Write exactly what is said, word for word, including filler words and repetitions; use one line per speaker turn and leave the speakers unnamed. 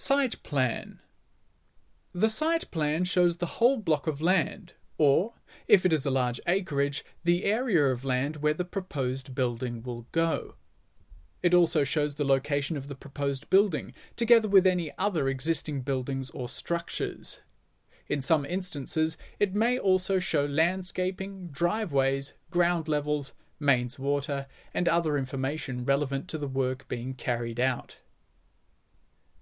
Site plan. The site plan shows the whole block of land, or, if it is a large acreage, the area of land where the proposed building will go. It also shows the location of the proposed building, together with any other existing buildings or structures. In some instances, it may also show landscaping, driveways, ground levels, mains water, and other information relevant to the work being carried out.